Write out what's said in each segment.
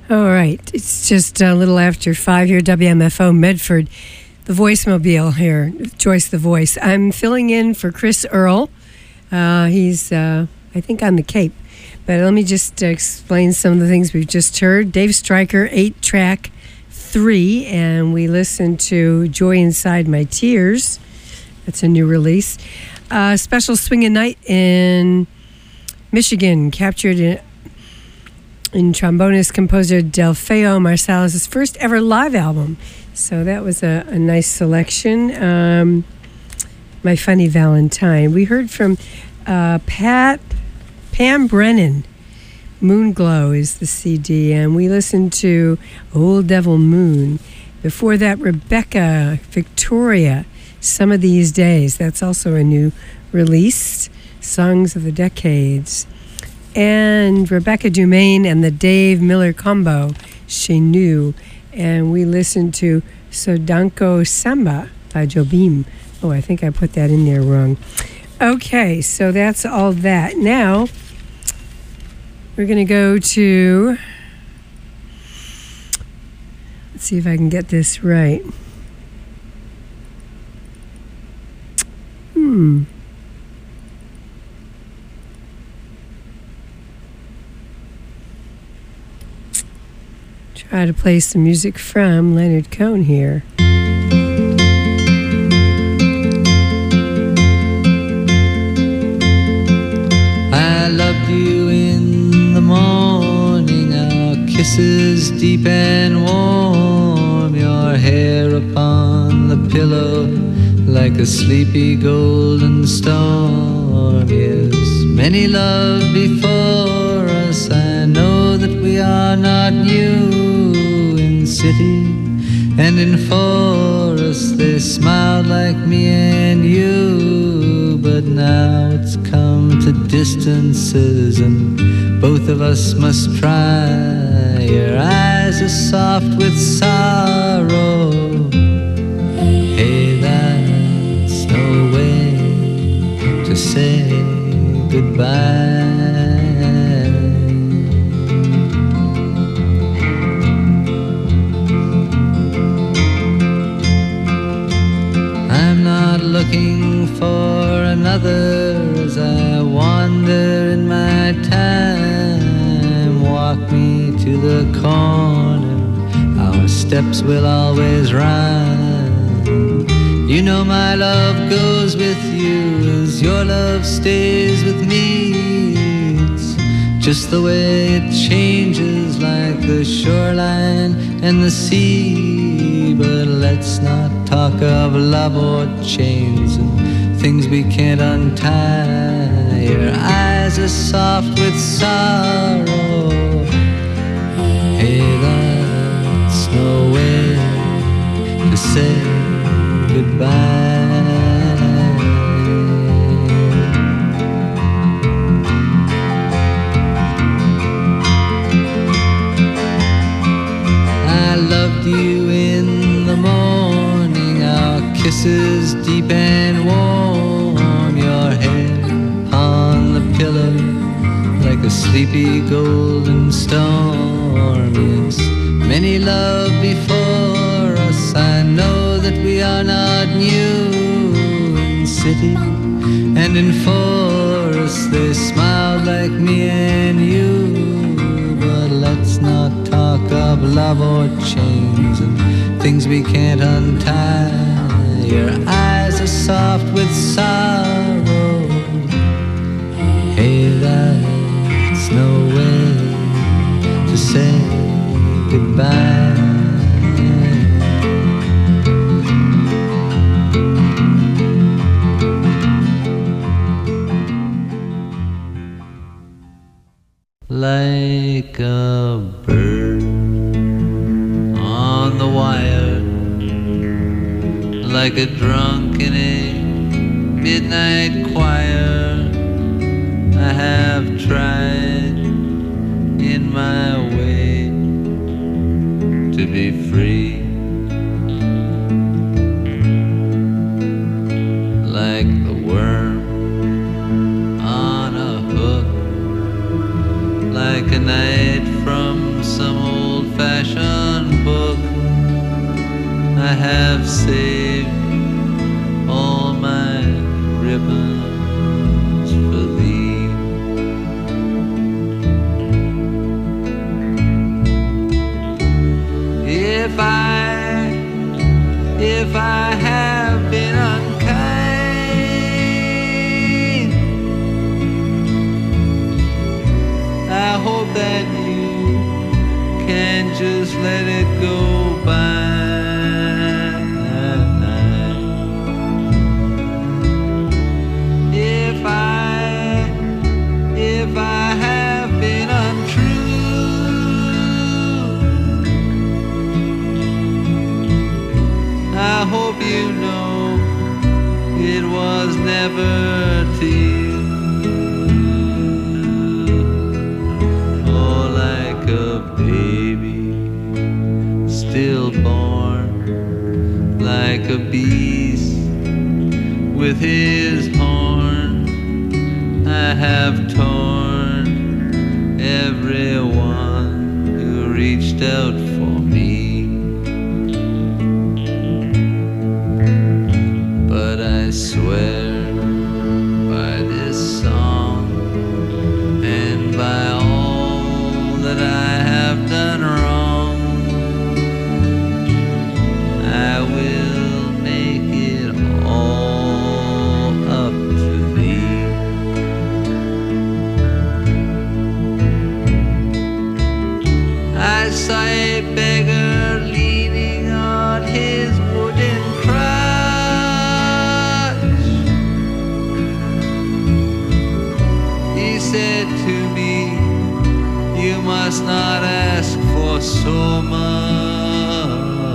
All right. It's just a little after 5 here, WMFO Medford. The Voicemobile here, Joyce the Voice. I'm filling in for Chris Earl. He's, I think, on the Cape. But let me just explain some of the things we've just heard. Dave Stryker, 8-track 3, and we listened to Joy Inside My Tears. That's a new release. Special Swingin' Night in Michigan, captured in trombonist composer Delfeo Marsalis' first ever live album. So that was a nice selection. My Funny Valentine. We heard from Pam Brennan. Moonglow is the CD, and we listened to Old Devil Moon. Before that, Rebecca Victoria, Some of These Days. That's also a new release, Songs of the Decades. And Rebecca Dumaine and the Dave Miller Combo, She Knew. And we listened to Sodanko Samba by Jobim. Oh, I think I put that in there wrong. Okay, so that's all that. Now, we're going to go to, let's see if I can get this right. Try to play some music from Leonard Cohen here. I loved you in the morning, our kisses deep and warm, your hair upon the pillow like a sleepy golden storm. Yes, many love before us, I know that we are not new. In city and in forest they smiled like me and you, but now it's come to distances and both of us must try. Your eyes are soft with sorrow. Hey, that's no way to say goodbye. I'm not looking for another as I wander in my time. Walk me to the corner, our steps will always rhyme. You know my love goes with you as your love stays with me. It's just the way it changes like the shoreline and the sea. But let's not talk of love or chains and things we can't untie. Your eyes are soft with sorrow. Hey, that's no way to say goodbye. I loved you in the morning, our kisses deep and warm, your head on the pillow like a sleepy golden storm. Yes, many love before us, I know that we are not new. In city and in forest they smiled like me and you, but let's not talk of love or chains and things we can't untie. Your eyes are soft with sorrow. Hey, that's no way to say goodbye. Like a bird on the wire, like a drunk in a midnight choir, I have tried in my way to be free. Like the worm on a hook, like a night from some old have saved all my ribbons for thee. If I have been unkind, I hope that you can just let it go by. If I have been untrue, I hope you know it was never to you. Oh, like a baby stillborn, like a beast with his horns, I have torn everyone who reached out for me. But I swear by this song and by all that I have done wrong, I will make it all up to thee. I saw a beggar leaning on his wooden crutch. He said to me, you must not ask for so much.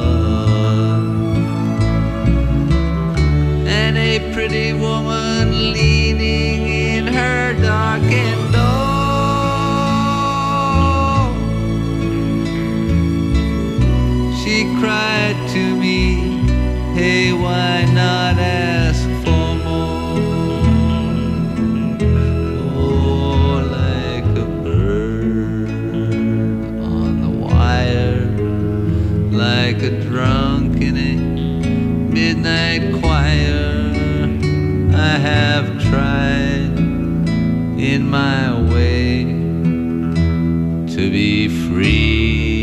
And a pretty woman leaning in her darkened door, she cried to me, hey, why not ask for more? Oh, like a bird on the wire, like a drunk in a midnight choir, I have tried in my way to be free.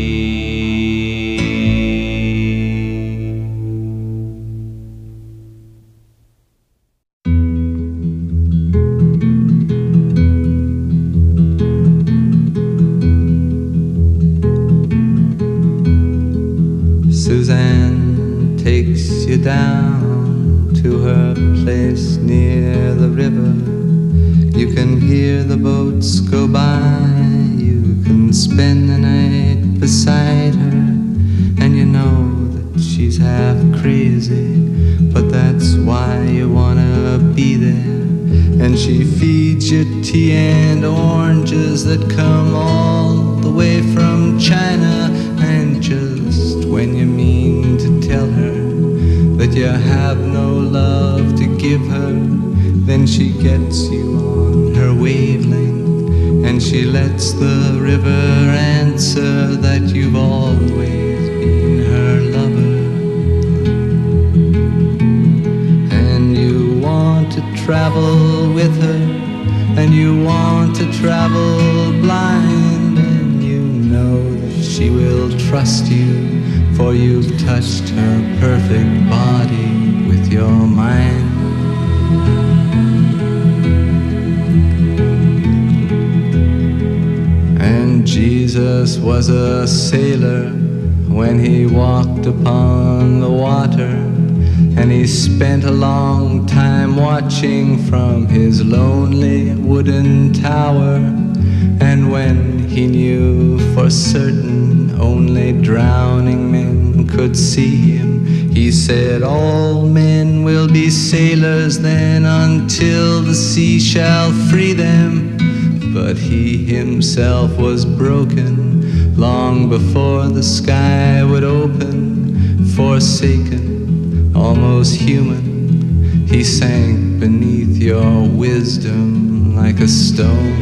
Suzanne takes you down to her place near the river. You can hear the boats go by, you can spend the night beside her, and you know that she's half crazy, but that's why you wanna be there. And she feeds you tea and oranges that come all the way from China, and just when you mean to tell her that you have no love to give her, then she gets you on her wavelength, and she lets the river answer that you've always been her lover. And you want to travel with her, and you want to travel blind, and you know that she will trust you, for you've touched her perfect body with your mind. And Jesus was a sailor when he walked upon the water, and he spent a long time watching from his lonely wooden tower. And when he knew for certain only drowning men could see him, he said, all men will be sailors then until the sea shall free them. But he himself was broken long before the sky would open. Forsaken, almost human, he sank beneath your wisdom like a stone.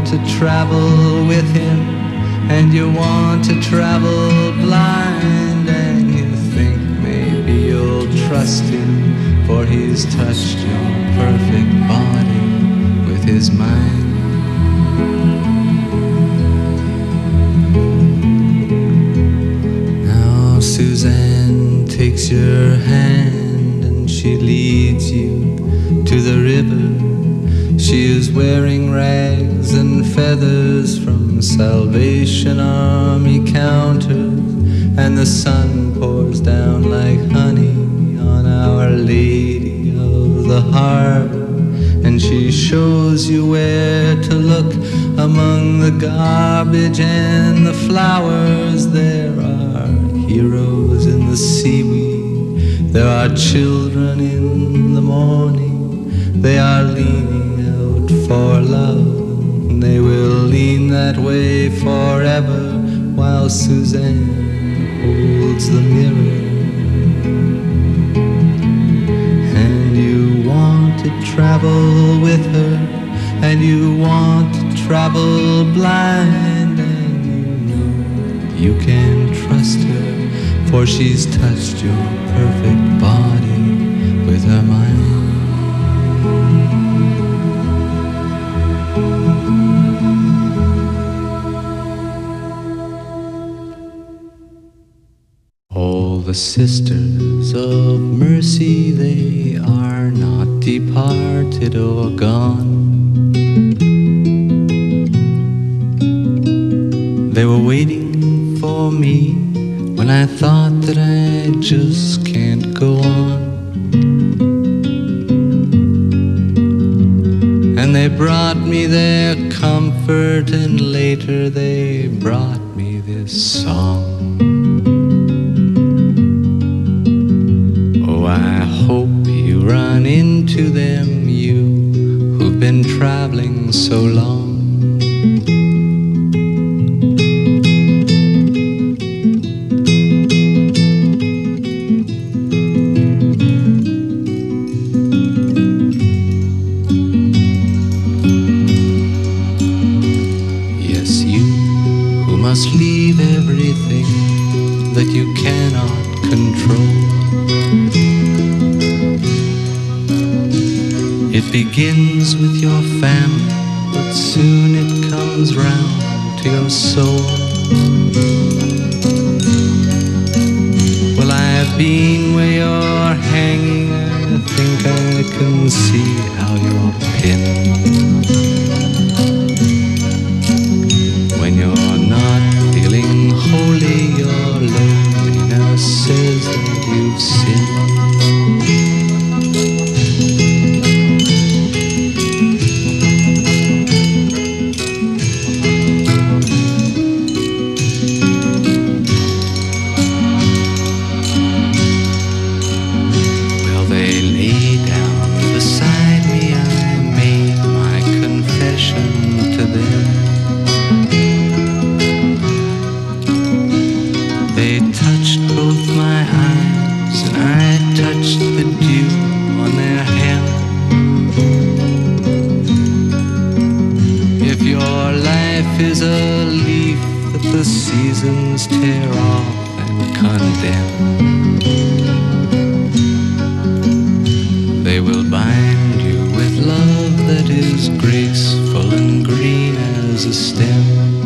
to travel with him, and you want to travel blind, and you think maybe you'll trust him, for he's touched your perfect body with his mind. Now Suzanne takes your hand and she leads you to the river. She is wearing rags and feathers from Salvation Army counters, and the sun pours down like honey on Our Lady of the Harbor, and she shows you where to look among the garbage and the flowers. There are heroes in the seaweed, there are children in the morning, they are leaning for love, they will lean that way forever, while Suzanne holds the mirror. And you want to travel with her, and you want to travel blind, and you know you can trust her, for she's touched your perfect body with her mind. The sisters of mercy, they are not departed or gone. They were waiting for me when I thought that I just can't go on. And they brought me their comfort, and later they brought me this song. I hope you run into them, you who've been traveling so long. Yes, you who must leave everything that you cannot control. It begins with your family, but soon it comes round to your soul. Well, I've been where you're hanging, I think I can see how you're pinned. When you're not feeling holy, your loneliness says that you've sinned. Is a leaf that the seasons tear off and condemn. They will bind you with love that is graceful and green as a stem.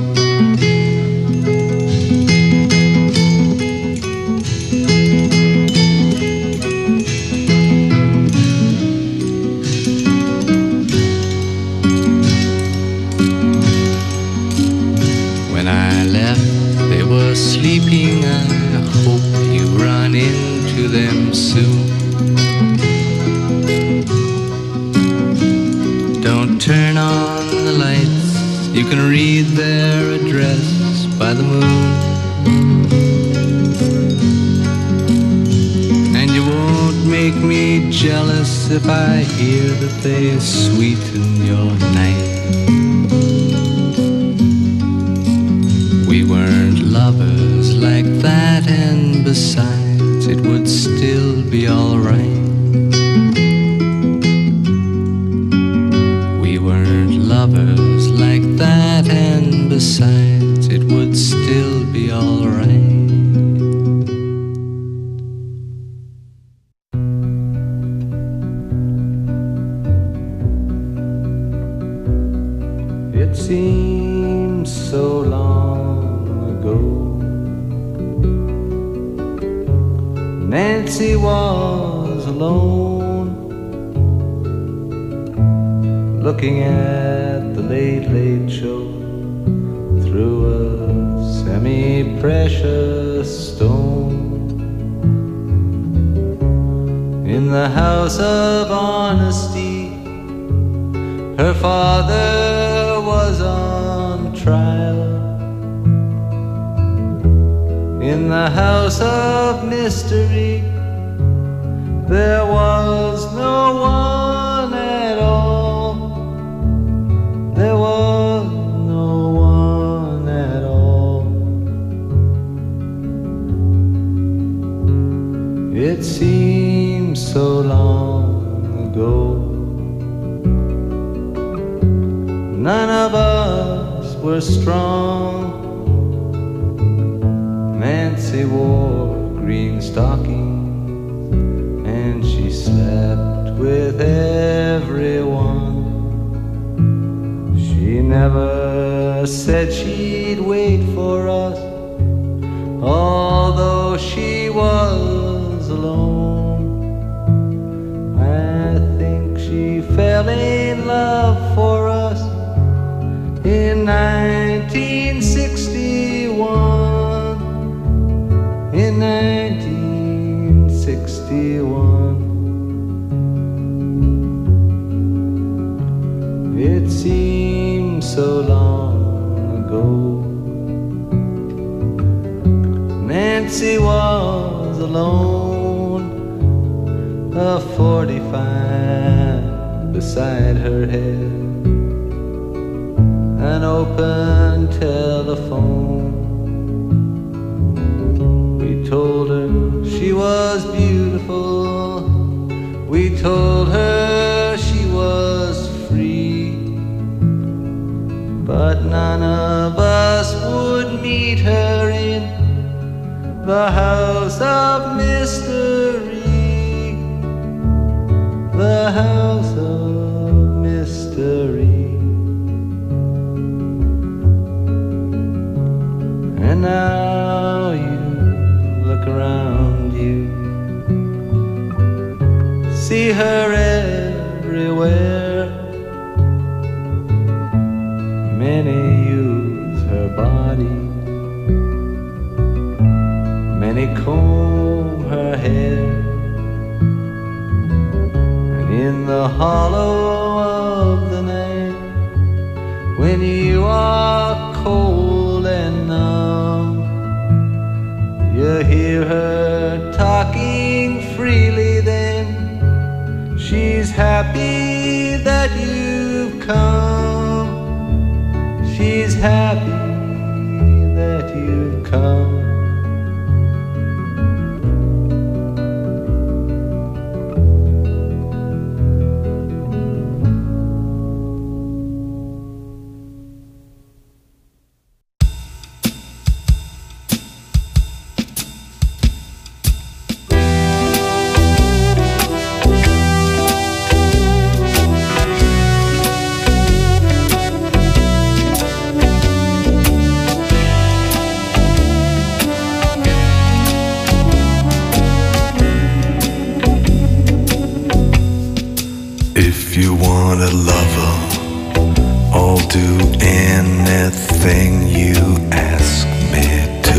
Sleeping, I hope you run into them soon. Don't turn on the lights, you can read their address by the moon. And you won't make me jealous if I hear that they sweeten your night. We weren't lovers like that, and besides, it would still be alright. We weren't lovers like that. Nancy was alone, looking at the Late Late Show through a semi-precious stone. In the house of honesty, her father was on trial. In the house of mystery, there was no one at all. There was no one at all. It seems so long ago. None of us were strong. Nancy wore green stockings and she slept with everyone. She never said she'd wait for us, although she was alone. I think she fell in love for us in 1961. In 1961, it seems so long ago. Nancy was alone, a 45 beside her head, an open telephone. We told her she was beautiful. We told her she was free. But none of us would meet her in the house of mystery. The house of mystery. And now you look around you, see her everywhere. Many use her body, many comb her hair. And in the hollow of the night, when you are cold and numb, you hear her talking freely then. She's happy that you've come. She's happy that you've come. If you want a lover, I'll do anything you ask me to.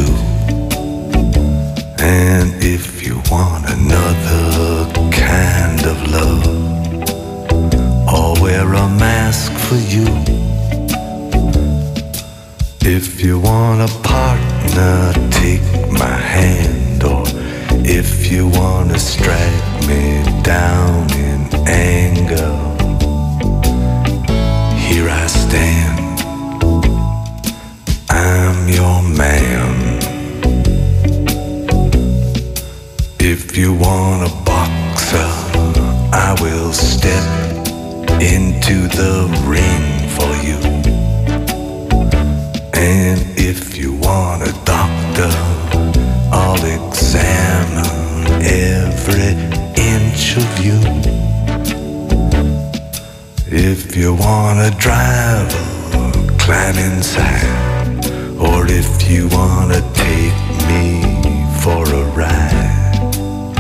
And if you want another kind of love, I'll wear a mask for you. If you want a partner, take my hand. Or if you want to strike me down in anger, here I stand, I'm your man. If you want a boxer, I will step into the ring for you. And if you want a doctor, I'll examine every inch of you. If you want a driver, climb inside. Or if you want to take me for a ride,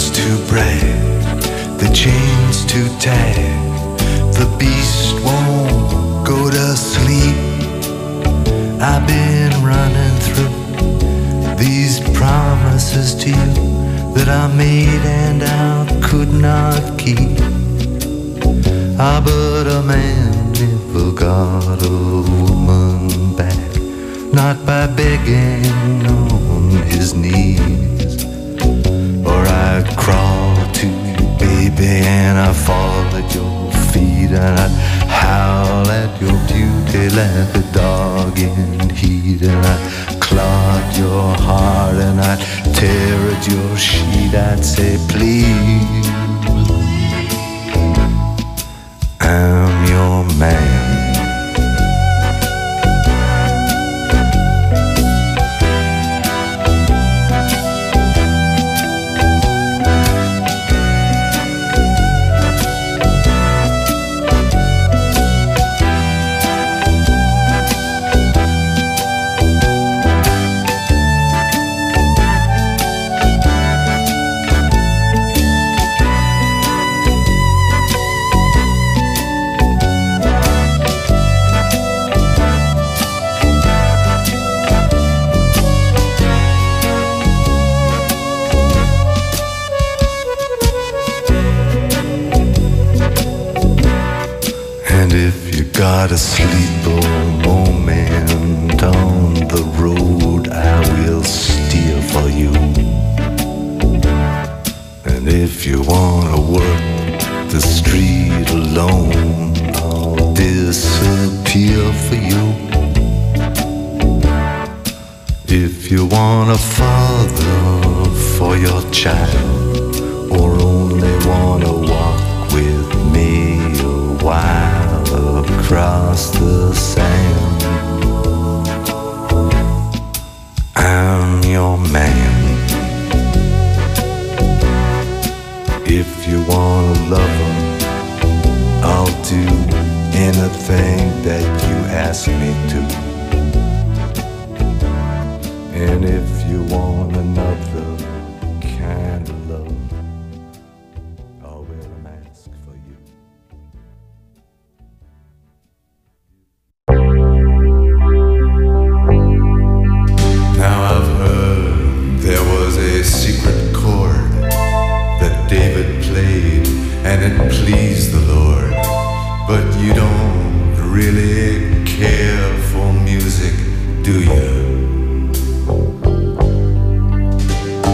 guns to brag, the chains to tag. The beast won't go to sleep. I've been running through these promises to you that I made and I could not keep. Ah, but a man never got a woman back, not by begging on his knees. Or I'd crawl to you, baby, and I'd fall at your feet, and I'd howl at your beauty like a dog in heat, and I'd clog your heart and I'd tear at your sheet. I'd say, please, I'm your man. Got a sleeper moment on the road, I will steer for you. And if you wanna work the street alone, I'll disappear for you. If you want a father for your child, or only wanna walk with me a while across the sand, I'm your man. If you want a lover, I'll do anything that you ask me to. And if you want another kind of love, I'll wear a mask for you. Now I've heard there was a secret chord that David played and it pleased the Lord. But you don't really care for music, do you?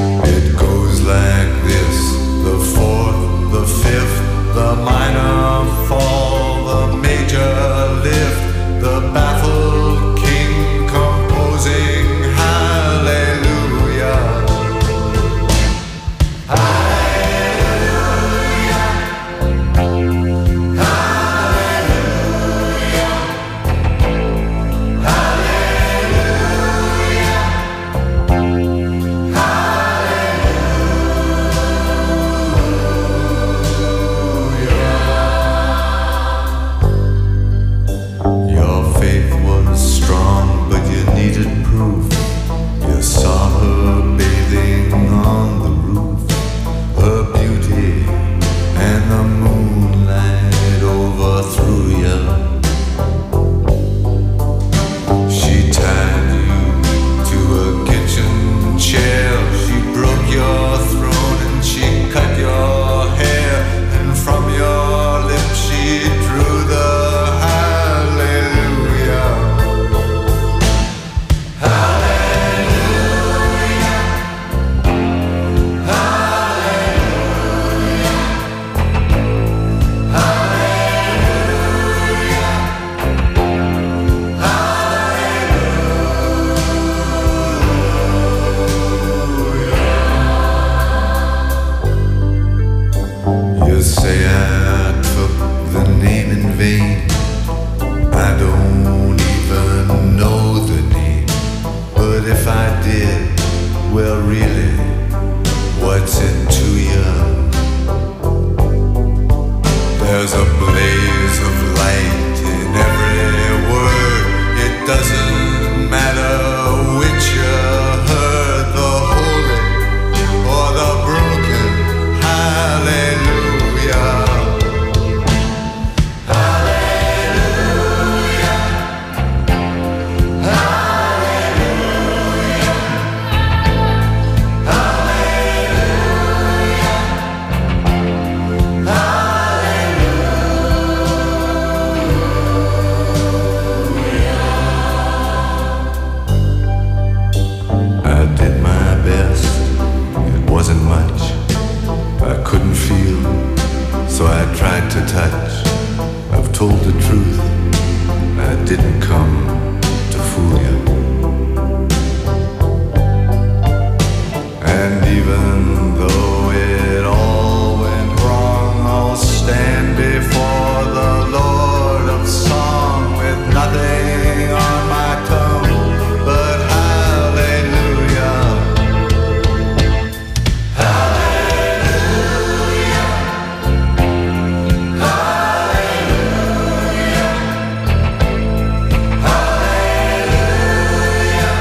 touch. I've told the truth, I didn't come to fool you. And even though it all went wrong, I'll stand before the Lord of Song with nothing on my tongue but hallelujah. Hallelujah. Hallelujah. Hallelujah.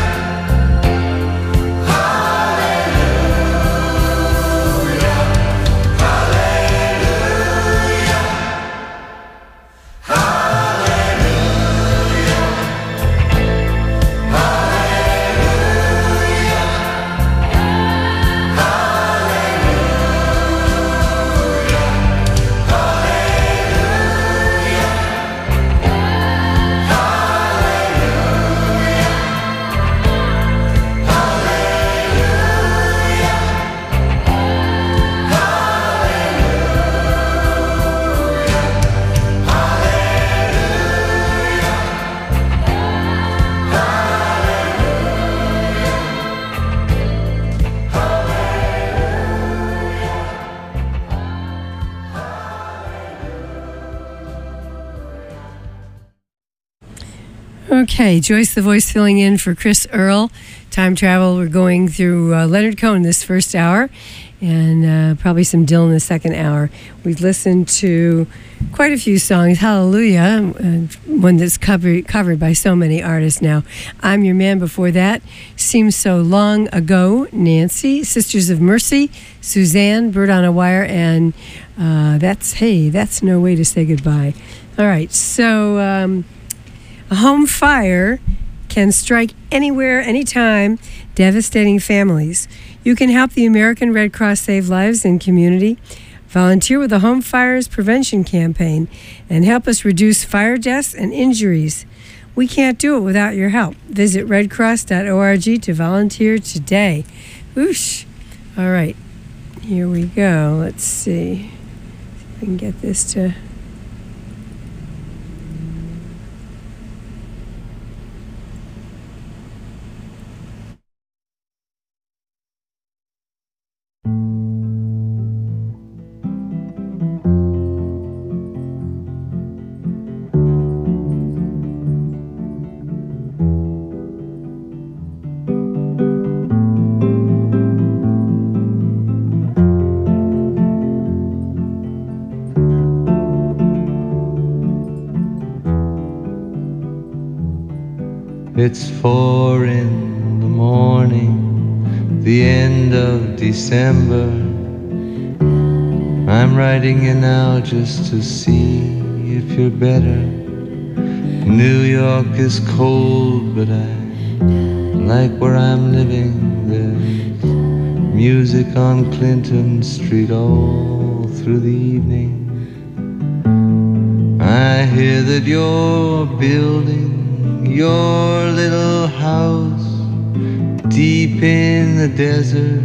Okay, Joyce the Voice filling in for Chris Earl. Time travel, we're going through Leonard Cohen this first hour and probably some Dylan the second hour. We've listened to quite a few songs. Hallelujah, one that's covered by so many artists now. I'm Your Man before that. Seems So Long Ago, Nancy. Sisters of Mercy, Suzanne, Bird on a Wire, and that's No Way to Say Goodbye. All right, so a home fire can strike anywhere, anytime, devastating families. You can help the American Red Cross save lives in community. Volunteer with the Home Fires Prevention Campaign and help us reduce fire deaths and injuries. We can't do it without your help. Visit redcross.org to volunteer today. Whoosh. All right, here we go. Let's see if I can get this to... It's 4 in the morning, the end of December. I'm writing you now just to see if you're better. New York is cold, but I like where I'm living. There's music on Clinton Street all through the evening. I hear that you're building your little house deep in the desert.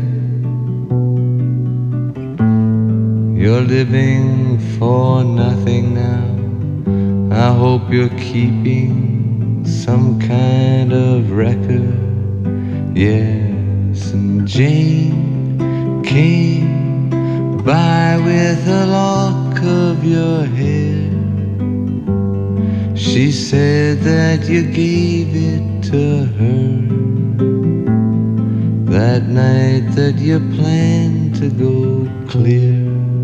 You're living for nothing now. I hope you're keeping some kind of record. Yes, and Jane came by with a lock of your hair. She said that you gave it to her that night that you planned to go clear.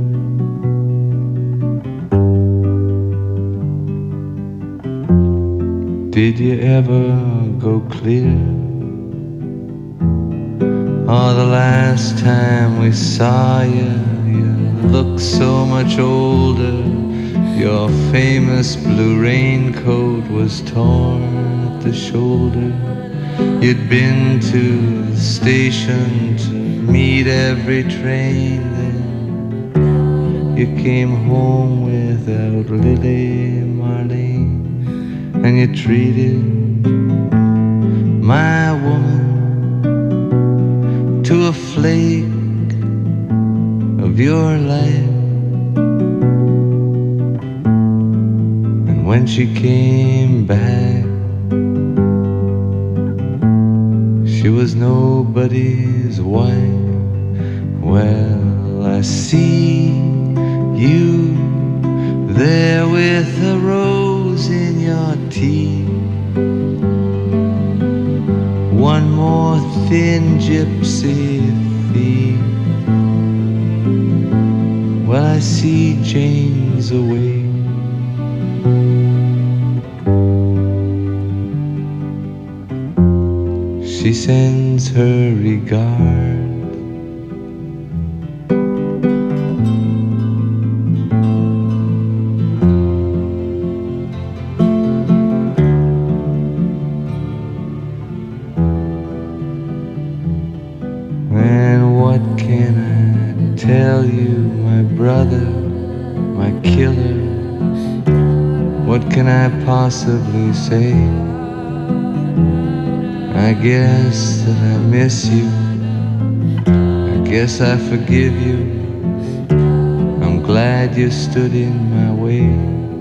Did you ever go clear? Oh, the last time we saw you, you looked so much older. Your famous blue raincoat was torn at the shoulder. You'd been to the station to meet every train. Then you came home without Lily Marlene, and you treated my woman to a flake of your life. when she came back, she was nobody's wife. Well, I see you there with a rose in your teeth, one more thin gypsy thief. Well, I see Jane's away. She sends her regard. And what can I tell you, my brother, my killer? What can I possibly say? I guess that I miss you. I guess I forgive you. I'm glad you stood in my way.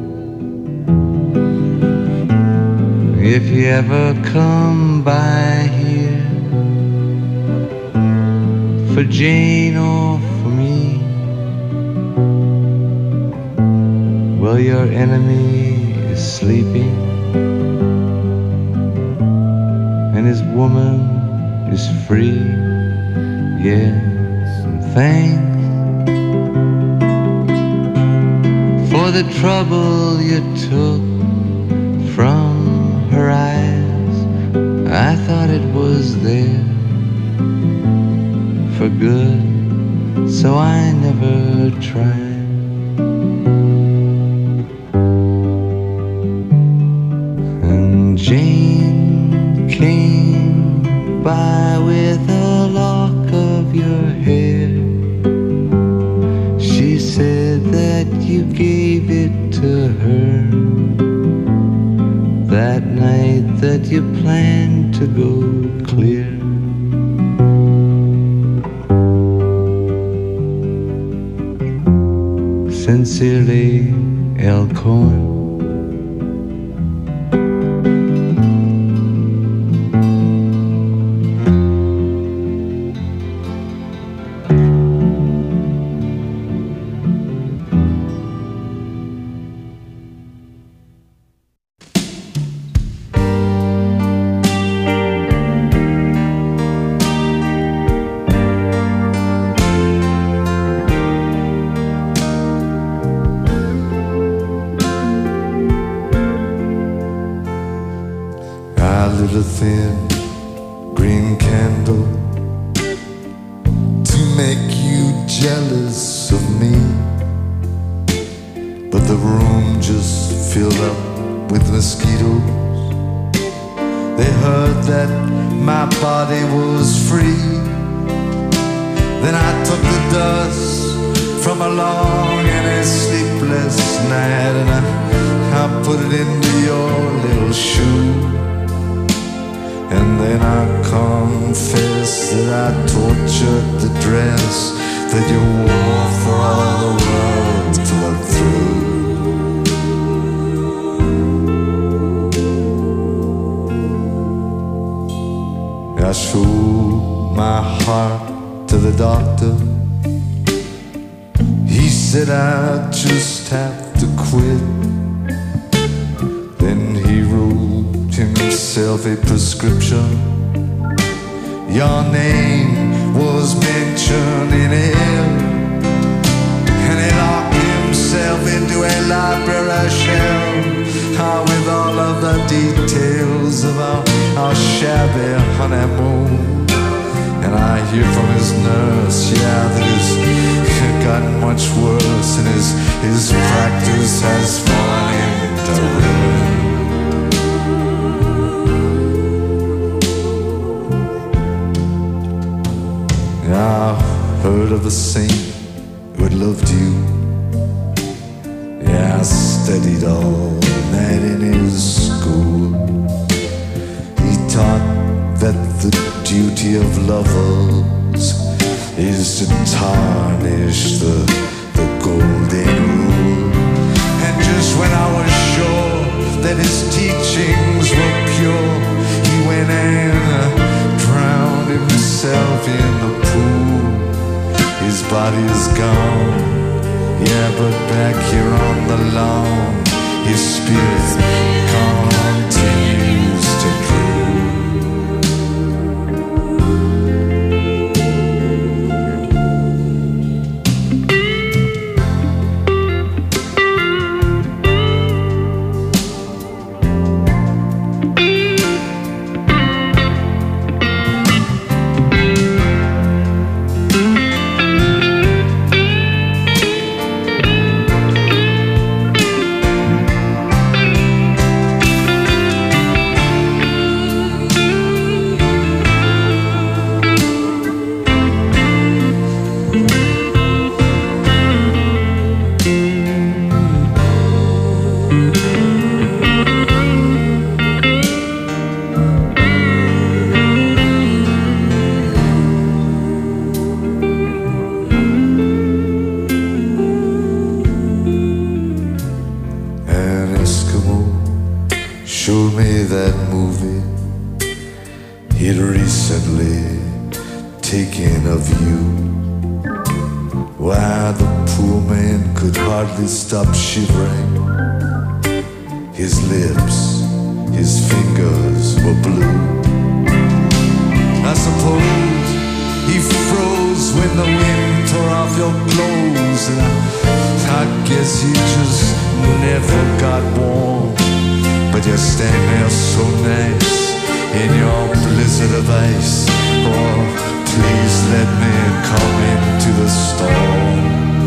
If you ever come by here, for Jane or for me, well, your enemy is sleeping, and his woman is free. Yes, and thanks for the trouble you took from her eyes. I thought it was there for good, so I never tried. And Jane came by with a lock of your hair. She said that you gave it to her that night that you planned to go clear. Sincerely, L. Cohen. lit a thin green candle to make you jealous of me, but the room just filled up with mosquitoes. They heard that my body was free. Then I took the dust from a long and a sleepless night, and I put it into your little shoe. And then I confess that I tortured the dress that you wore for all the world to look through. I showed my heart to the doctor. He said I just have to quit. Then he wrote himself a prescription. Your name was mentioned in it, and he locked himself into a library shelf with all of the details of our shabby honeymoon. And I hear from his nurse, yeah, that it's gotten much worse, and his practice has fallen into ruin. I heard of a saint who had loved you. Yeah, I studied all night in his school. He taught that the duty of lovers is to tarnish the golden rule. And just when I was sure along, his spirit continues to drool. Showed me that movie he'd recently taken of you. Why, the poor man could hardly stop shivering. His lips, his fingers were blue. I suppose he froze when the wind tore off your clothes, and I guess you just never got warm. But you stand there so nice in your blizzard of ice. Oh, please let me come into the storm.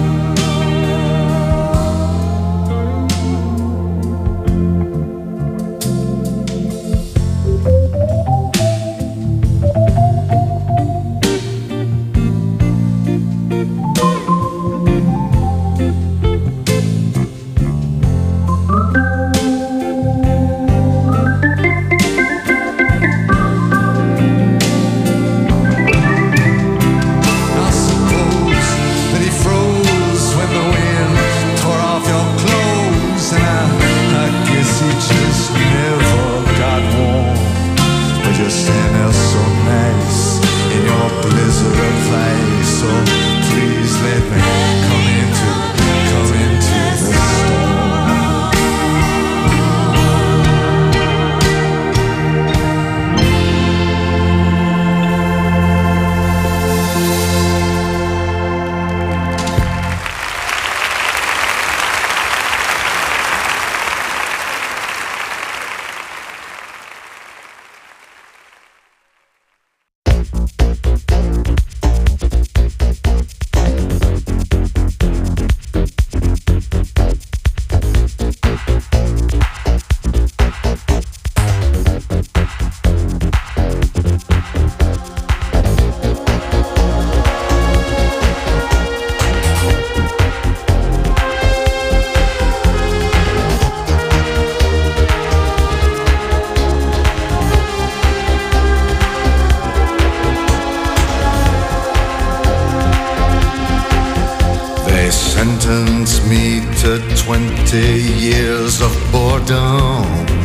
Sentenced me to 20 years of boredom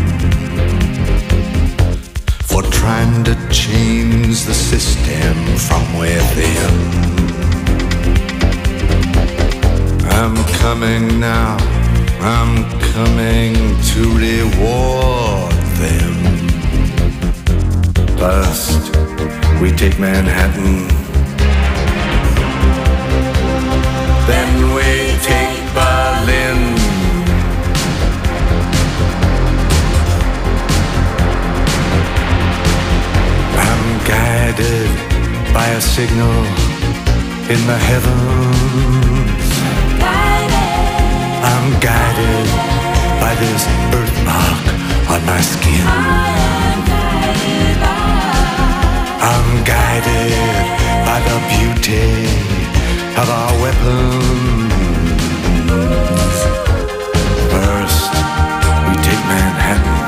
for trying to change the system from within. I'm coming now, I'm coming to reward them. First, we take Manhattan, then we take Berlin. I'm guided by a signal in the heavens. I'm guided by this birthmark on my skin. I'm guided by the beauty of our weapons. First, we take Manhattan,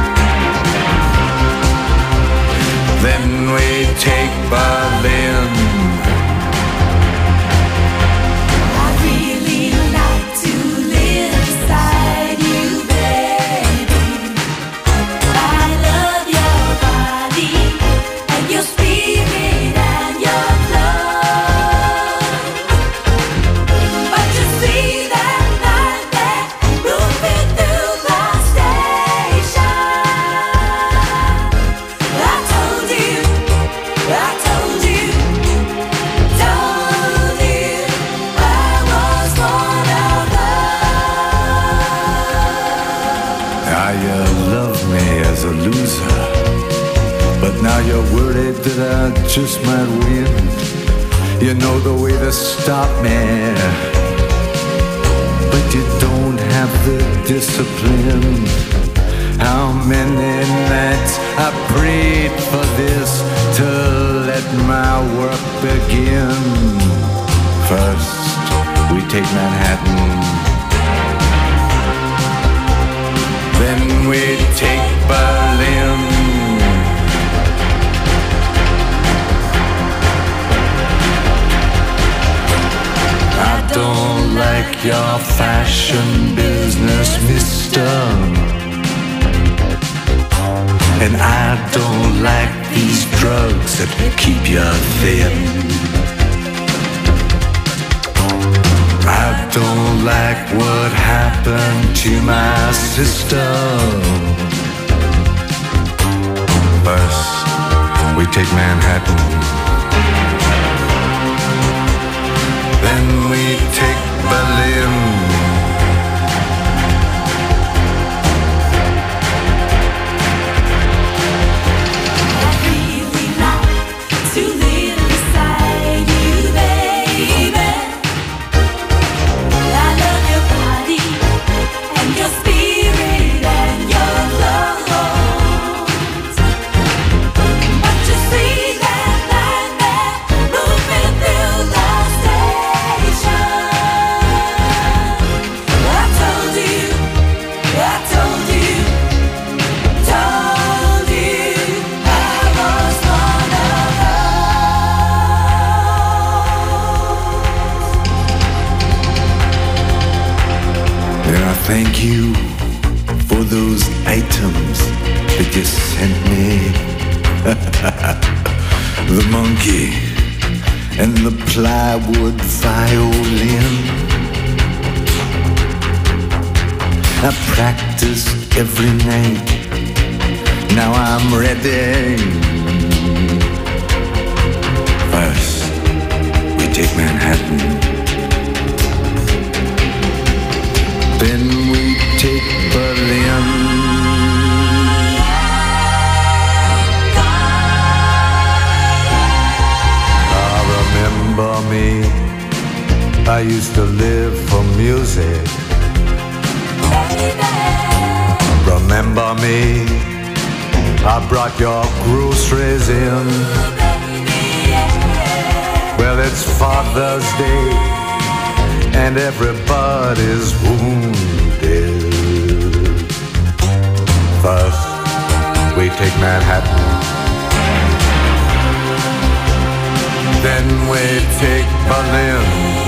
then we take Berlin. a loser. But now you're worried that I just might win. You know the way to stop me, but you don't have the discipline. How many nights I prayed for this, to let my work begin. First, we take Manhattan, then we take Berlin. I don't like your fashion business, mister. And I don't like these drugs that keep you thin. I don't like what happened to my sister. First, we take Manhattan, then we take Berlin. Thank you for those items that you sent me. The monkey and the plywood violin. I practiced every night. Now I'm ready. First, we take Manhattan, then we take Berlin. Remember me, I used to live for music. Remember me, I brought your groceries in. Well, it's Father's Day and everybody's wounded. First, we take Manhattan, then we take Berlin.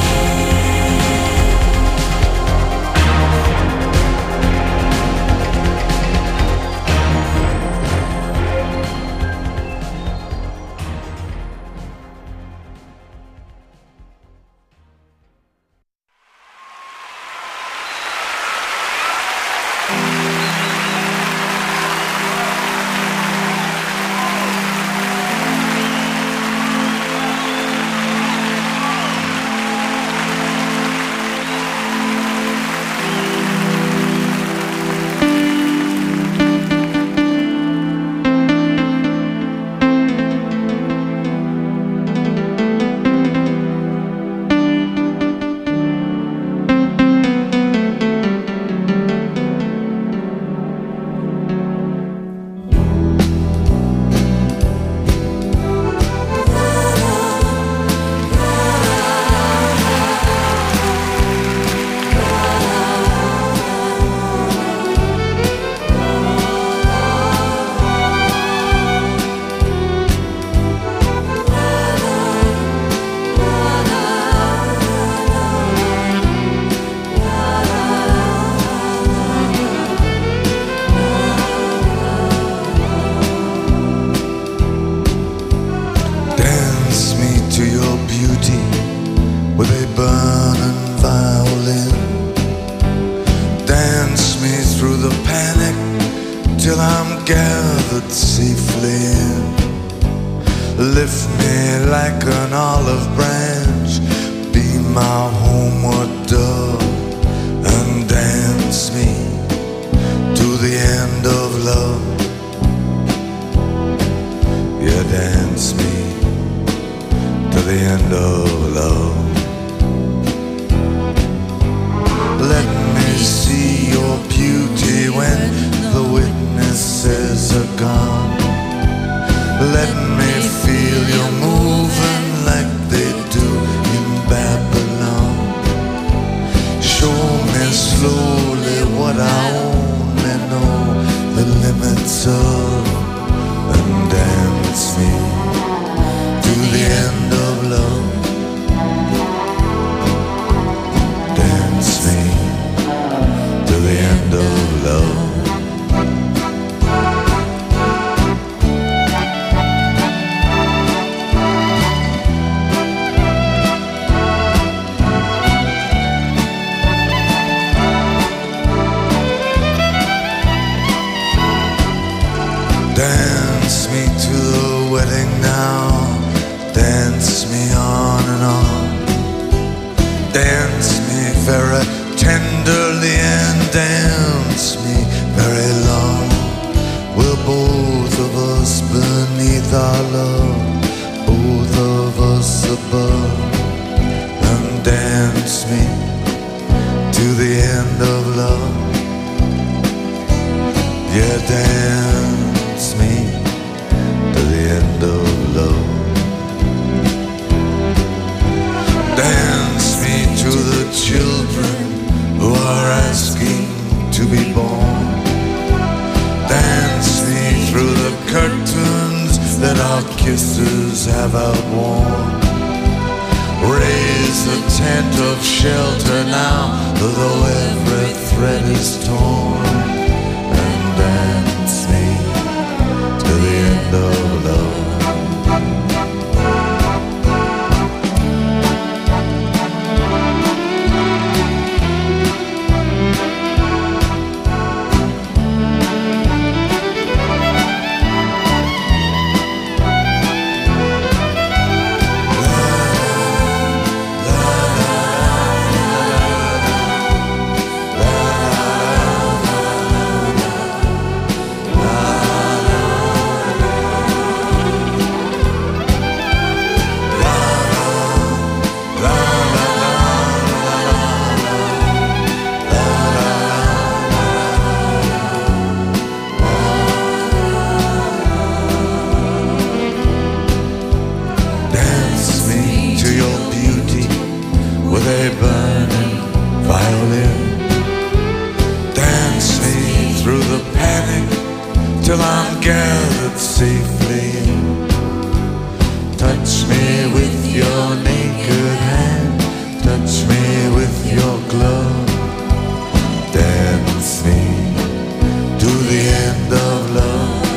Till I'm gathered safely in. Lift me like an olive branch, be my homeward dove, and dance me to the end of love. slowly what I only know the limits of, and dance me to the end of love. Dance me to the end of love. Dance me to the wedding now. Dance me on and on. Dance me very tenderly and dance me very long. We're both of us beneath our love, both of us above. And dance me to the end of love. Yeah, dance me to the end of love. Dance me to the children who are asking to be born. Dance me through the curtains that our kisses have outworn. Raise a tent of shelter now, though every thread is torn. And dance me to the end of love. Till I'm gathered safely in. Touch me with your naked hand, touch me with your glove. Dance me to the end of love.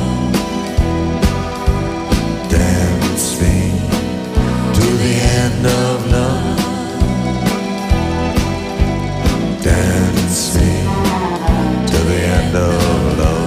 Dance me to the end of love. Dance me to the end of love.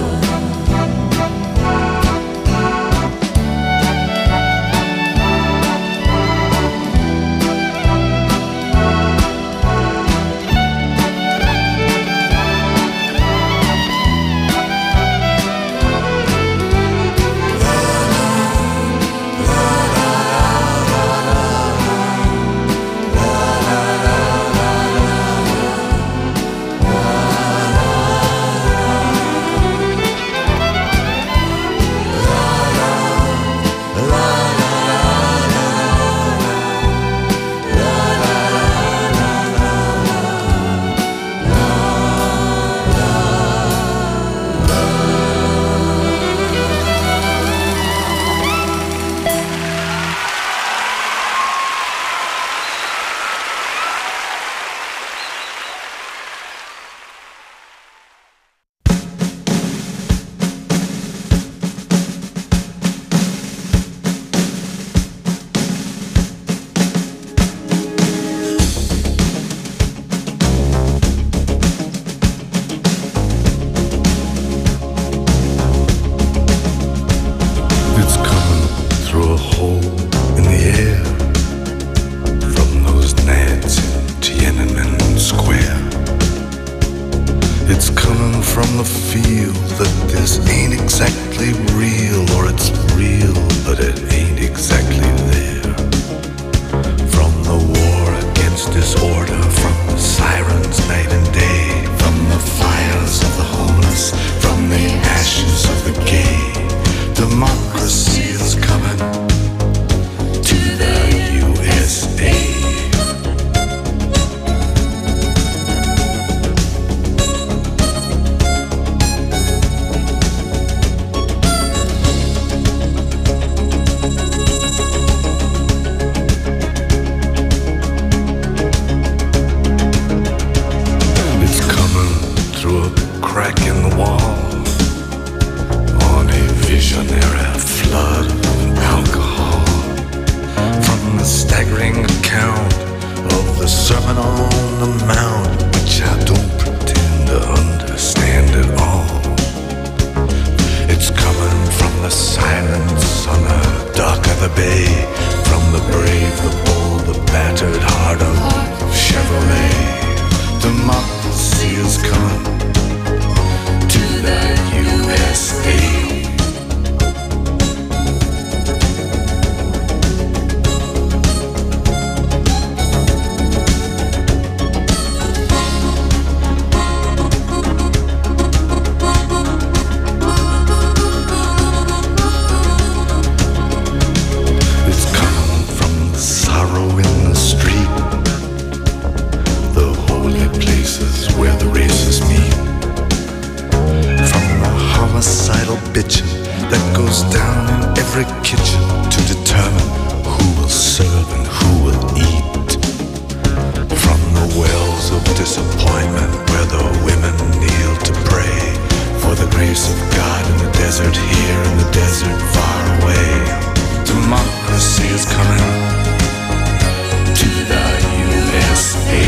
amount which I don't pretend to understand at all. It's coming from the silence on the dock of the bay, from the brave, the bold, the battered heart of Chevrolet. Democracy is coming to the USA. Bitching that goes down in every kitchen to determine who will serve and who will eat. From the wells of disappointment where the women kneel to pray for the grace of God in the desert here, in the desert far away. Democracy is coming to the USA.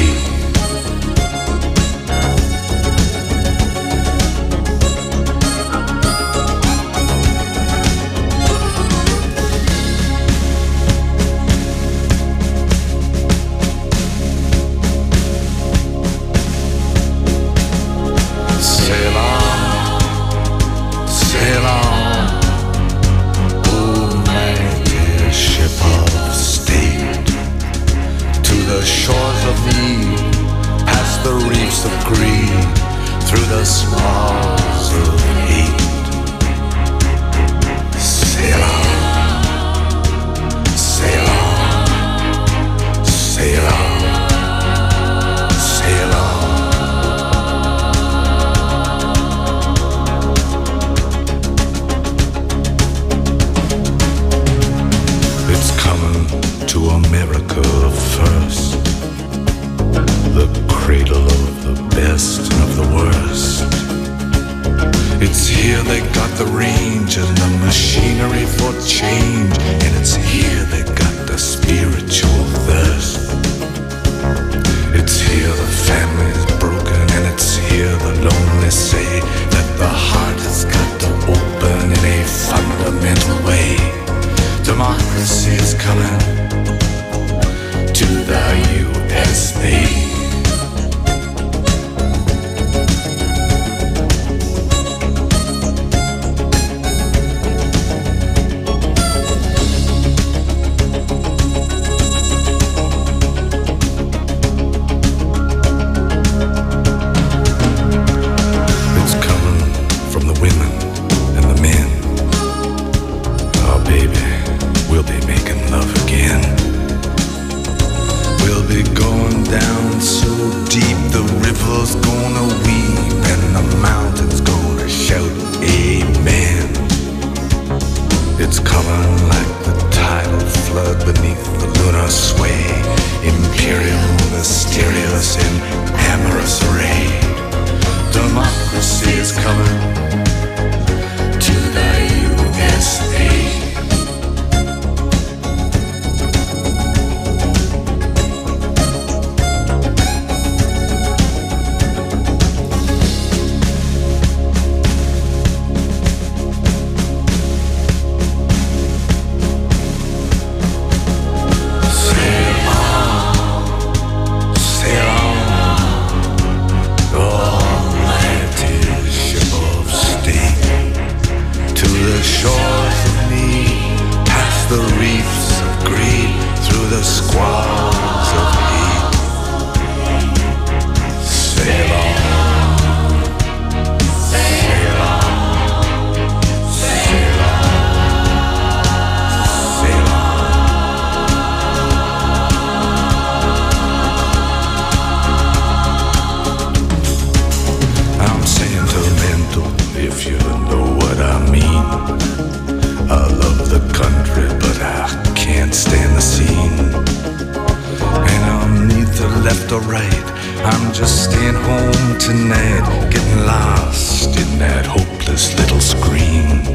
I'm just staying home tonight, getting lost in that hopeless little screen.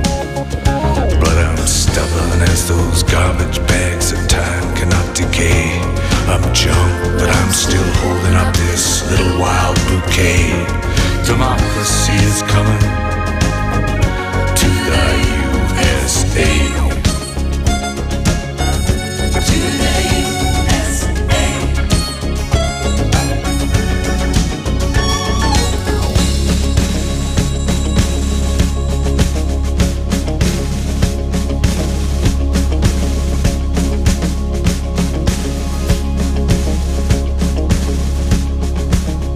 But I'm stubborn as those garbage bags that time cannot decay. I'm junk, but I'm still holding up this little wild bouquet. Democracy is coming.